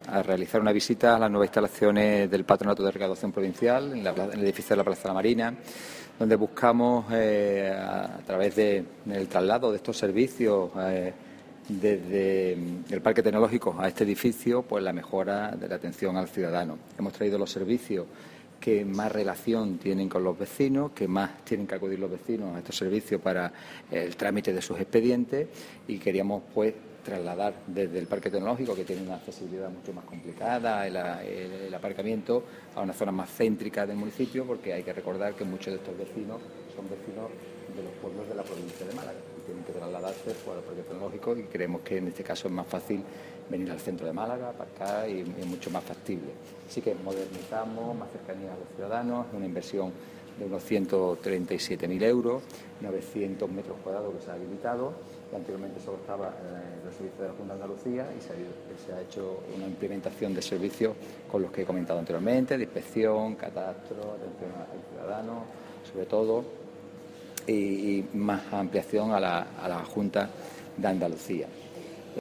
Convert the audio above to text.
a realizar una visita a las nuevas instalaciones del Patronato de Recaudación Provincial en el edificio de la Plaza de la Marina, donde buscamos, a través del traslado de estos servicios desde el Parque Tecnológico a este edificio, pues la mejora de la atención al ciudadano. Hemos traído los servicios que más relación tienen con los vecinos, que más tienen que acudir los vecinos a estos servicios para el trámite de sus expedientes, y queríamos pues trasladar desde el Parque Tecnológico, que tiene una accesibilidad mucho más complicada, el aparcamiento, a una zona más céntrica del municipio, porque hay que recordar que muchos de estos vecinos son vecinos de los pueblos de la provincia de Málaga y tienen que trasladarse por el Parque Tecnológico, y creemos que en este caso es más fácil venir al centro de Málaga, aparcar, y es mucho más factible. Así que modernizamos, más cercanía a los ciudadanos, una inversión de unos 137.000 euros, 900 metros cuadrados que se ha habilitado, que anteriormente solo estaba en los servicios de la Junta de Andalucía, y se ha hecho una implementación de servicios con los que he comentado anteriormente, de inspección, catastro, atención al ciudadano, sobre todo, y más ampliación a la Junta de Andalucía.